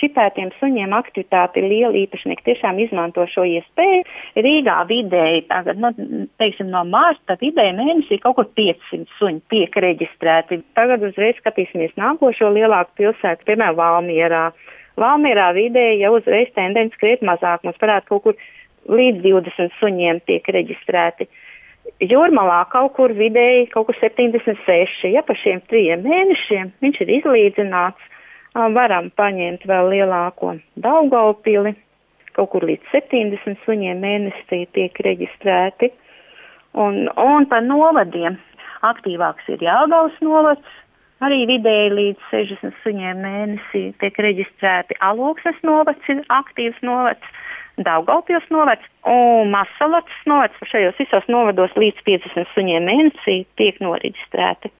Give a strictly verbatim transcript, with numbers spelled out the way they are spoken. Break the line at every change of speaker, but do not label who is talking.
čipētiem suņiem aktivitāte ir liela, īpašnieki tiešām izmanto šo iespēju. Rīgā vidēji, tagad, no, teiksim, no mārta vidēji mēnesī kaut kur piecsimt suņi tiek reģistrēti. Tagad uzreiz skatīsimies nākošo lielāku pilsētu, piemēram, Valmierā. Valmierā vidēji jau uzreiz tendence kriet mazāk, mums parāda kaut kur līdz divdesmit suņiem tiek reģistrēti. Jūrmalā kaut kur vidēji kaut kur septiņdesmit seši, ja pa šiem trījiem mēnešiem viņš ir izlīdzināts. Varam paņemt vēl lielāko Daugavpili, kaut kur līdz septiņdesmit suņiem mēnesī tiek reģistrēti. Un, un par novadiem aktīvāks ir Jelgavas novads, arī vidēji līdz sešdesmit suņiem mēnesī tiek reģistrēti. Alūksnes novads ir aktīvs novads, Daugavpils novads un Masalacas novads. Šajos visos novados līdz piecdesmit suņiem mēnesī tiek noreģistrēti.